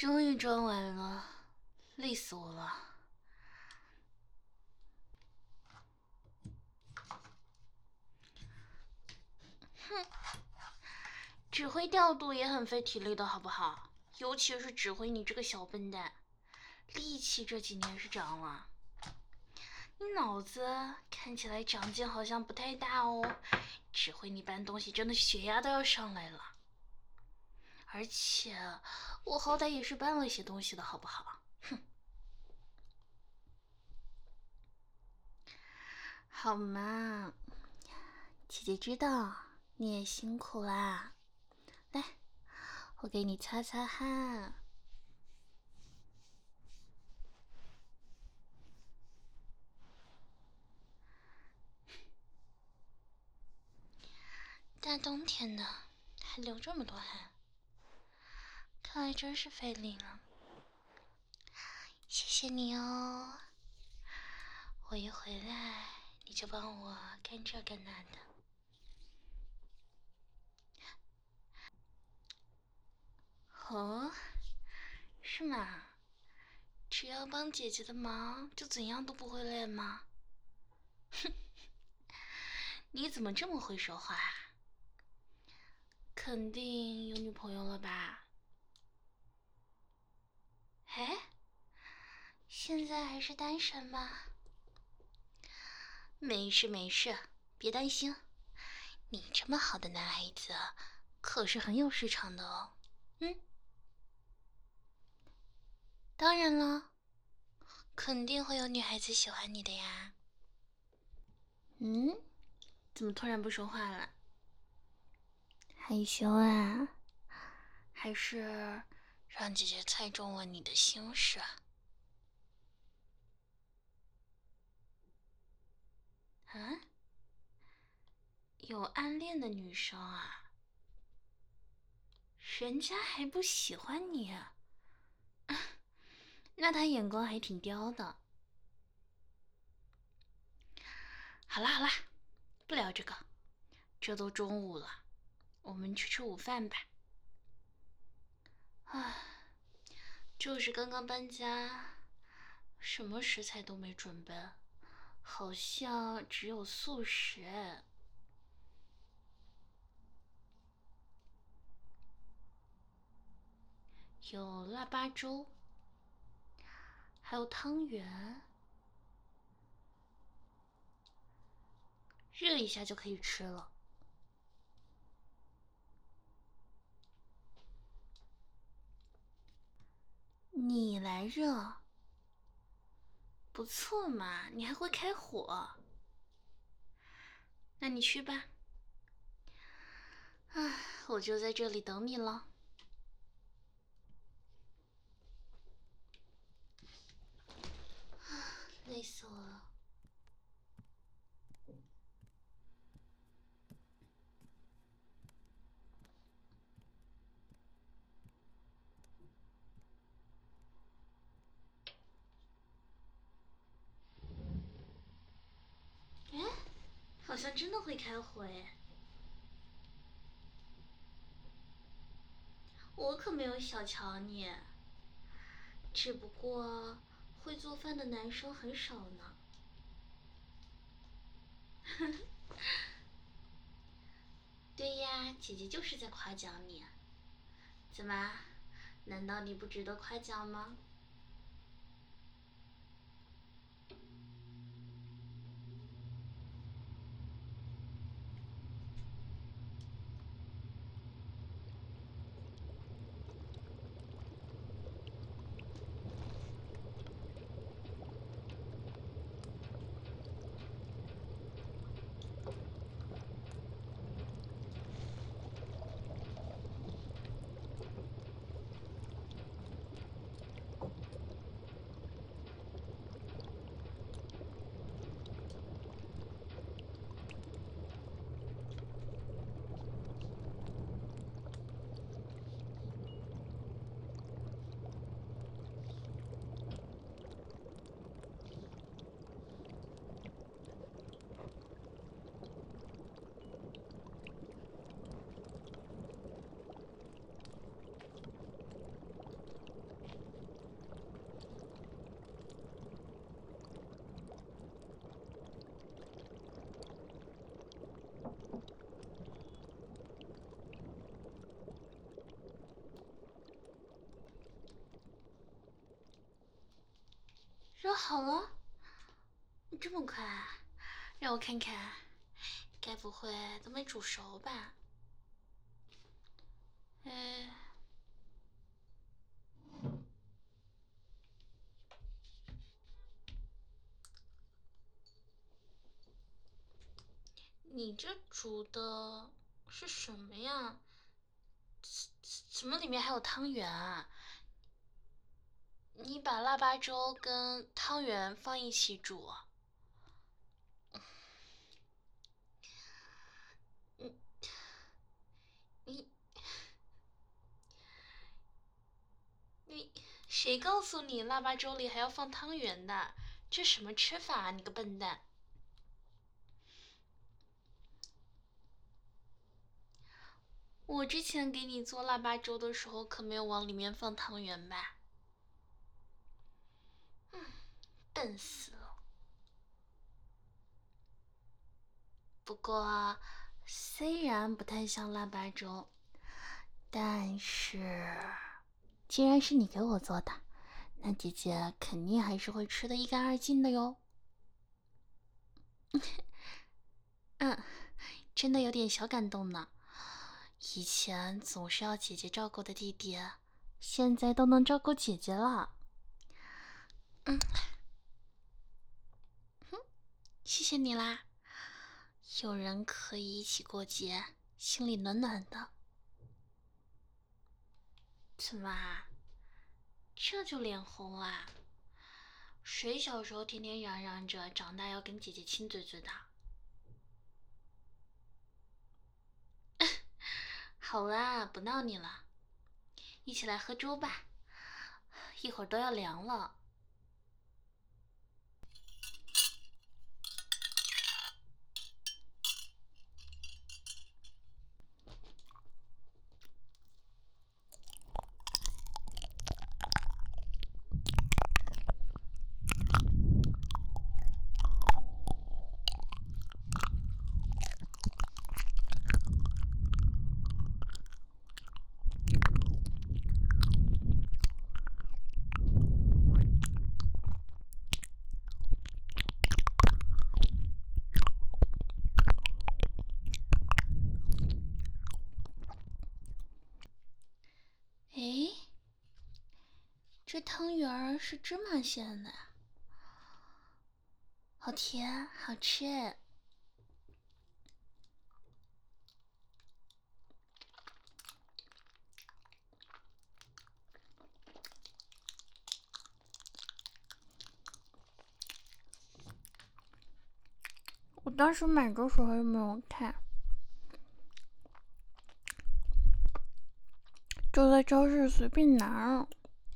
终于装完了，累死我了。哼，指挥调度也很费体力的好不好？尤其是指挥你这个小笨蛋，力气这几年是长了。你脑子看起来长进好像不太大哦，指挥你搬东西真的血压都要上来了。而且我好歹也是搬了一些东西的好不好？哼，好嘛，姐姐知道你也辛苦啦，来，我给你擦擦汗。大冬天的还流这么多汗，看来真是费力了。谢谢你哦，我一回来你就帮我干这干那的。哦，是吗？只要帮姐姐的忙，就怎样都不会累吗？哼，你怎么这么会说话？肯定有女朋友了吧？哎，现在还是单身吗？没事没事，别担心，你这么好的男孩子，可是很有市场的哦。嗯，当然了，肯定会有女孩子喜欢你的呀。嗯，怎么突然不说话了？害羞啊？还是让姐姐猜中了你的心事？啊？有暗恋的女生啊？人家还不喜欢你啊？那他眼光还挺刁的。好啦好啦，不聊这个，这都中午了，我们去吃午饭吧。唉，就是刚刚搬家，什么食材都没准备，好像只有素食。有腊八粥，还有汤圆，热一下就可以吃了。你来热，不错嘛，你还会开火。那你去吧。唉，我就在这里等你了。累死我了。哎，好像真的会开火哎。我可没有小瞧你，只不过会做饭的男生很少呢。对呀，姐姐就是在夸奖你。怎么，难道你不值得夸奖吗？ 就好了？这么快？让我看看，该不会都没煮熟吧？你这煮的是什么呀？怎么里面还有汤圆啊？你把腊八粥跟汤圆放一起煮？你你谁告诉你腊八粥里还要放汤圆的？这什么吃法啊，你个笨蛋！我之前给你做腊八粥的时候可没有往里面放汤圆吧？笨死了！不过虽然不太像腊八粥，但是既然是你给我做的，那姐姐肯定还是会吃得一干二净的哟。嗯，真的有点小感动呢。以前总是要姐姐照顾的弟弟，现在都能照顾姐姐了。谢谢你啦，有人可以一起过节，心里暖暖的。怎么啊？这就脸红啦？谁小时候天天嚷嚷着长大要跟姐姐亲嘴嘴的？好啦，不闹你了，一起来喝粥吧，一会儿都要凉了。诶，这汤圆儿是芝麻馅的呀，好甜，好吃诶。我当时买的时候又没有看，就在超市随便拿了。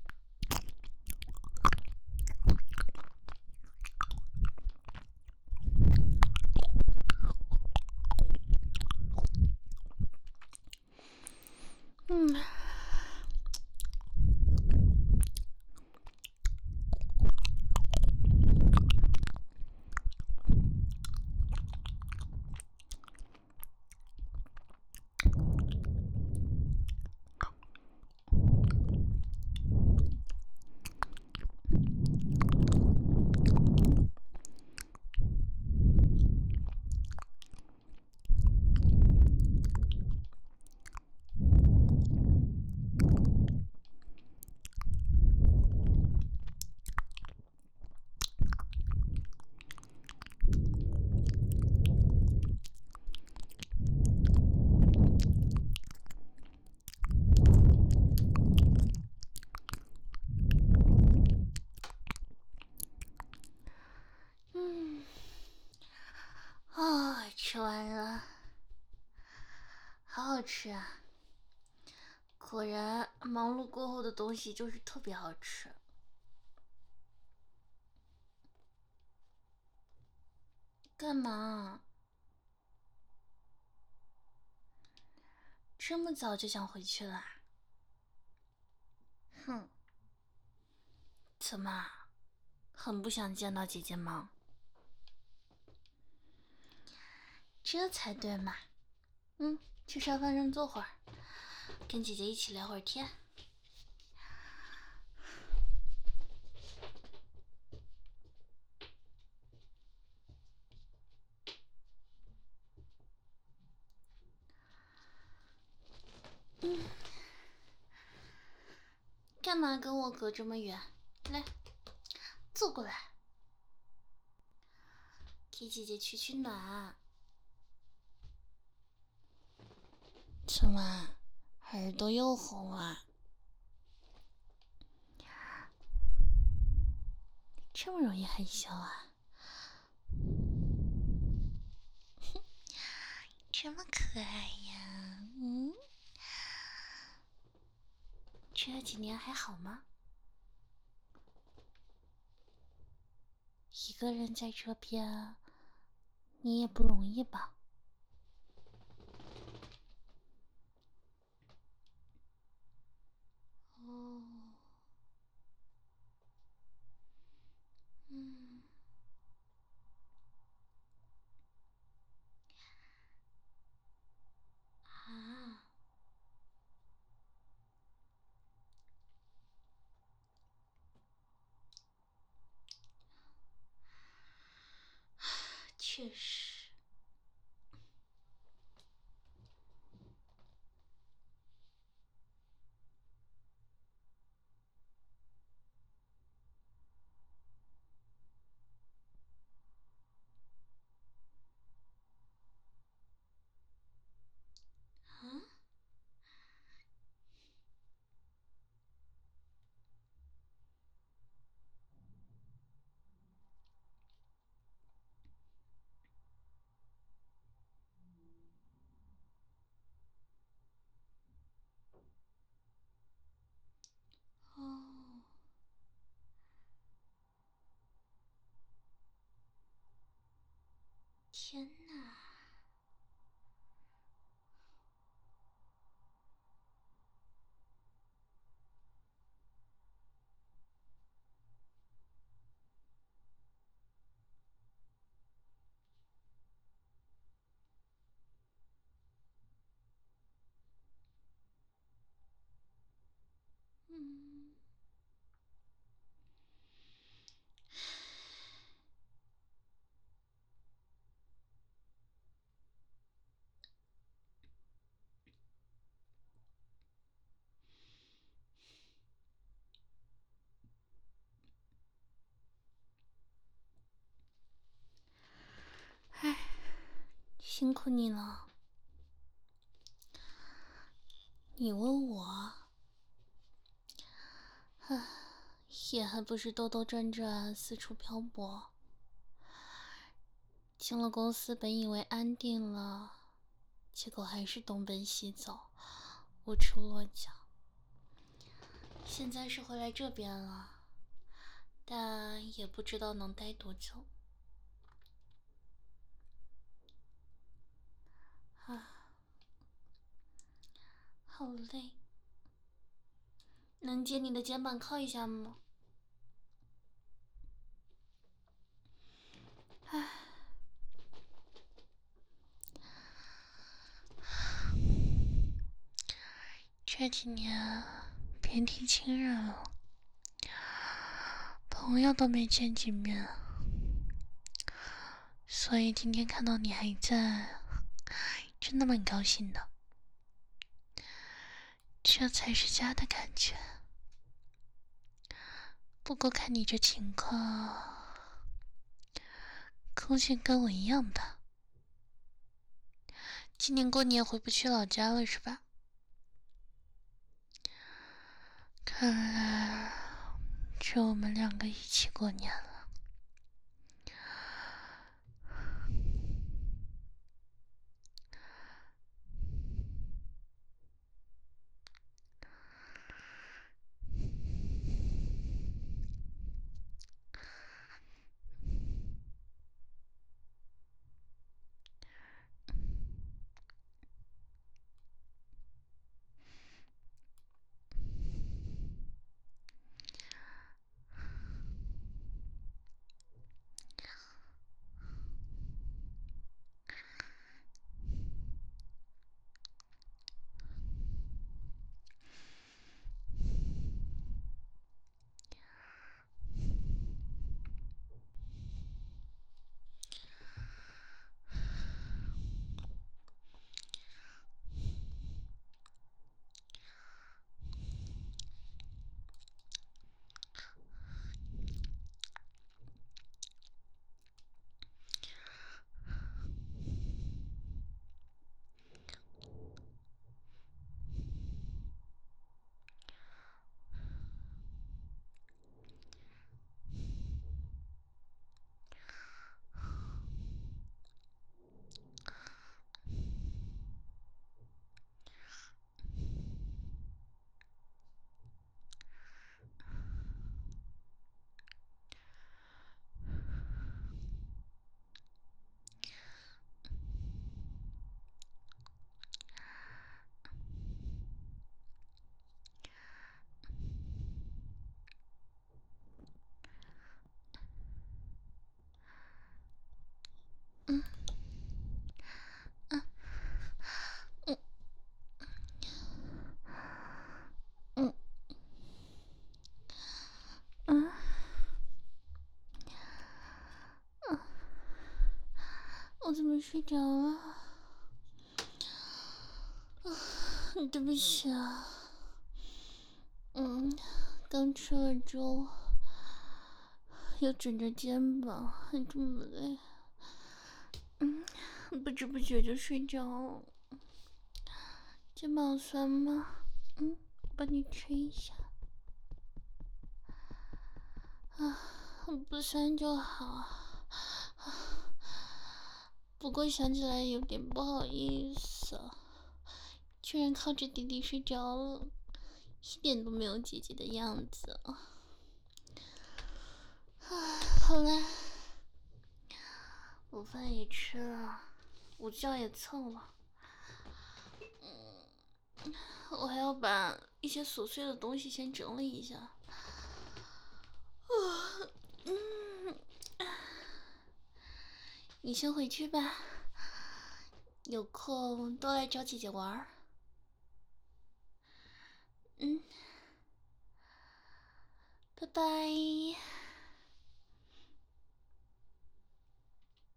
吃完了，好好吃啊！果然，忙碌过后的东西就是特别好吃。干嘛？这么早就想回去了？哼，怎么，很不想见到姐姐吗？这才对嘛。去沙发上坐会儿，跟姐姐一起聊会儿天。 干嘛跟我隔这么远？来，坐过来，给姐姐取暖。怎么，耳朵又红了？这么容易害羞啊？这么可爱呀，这几年还好吗？一个人在这边，你也不容易吧？哦，啊，确实。啊，哦，天哪！嗯，唉，辛苦你了。你问我，唉，也还不是兜兜转转，四处漂泊。进了公司，本以为安定了，结果还是东奔西走，无处落脚。现在是回来这边了，但也不知道能待多久。啊，好累。能借你的肩膀靠一下吗？唉，这几年遍体亲人了，朋友都没见几面，所以今天看到你还在，真的蛮高兴的。这才是家的感觉。不过看你这情况，估计跟我一样吧。今年过年回不去老家了是吧？看来只有我们两个一起过年了。 么睡着了？对不起啊。刚吃了粥，又枕着肩膀，还这么累。不知不觉就睡着了。肩膀酸吗？帮你吹一下。不酸就好。不过想起来有点不好意思，居然靠着弟弟睡着了，一点都没有姐姐的样子。好了，午饭也吃了，午觉也蹭了。我还要把一些琐碎的东西先整理一下。你先回去吧，有空多来找姐姐玩。拜拜。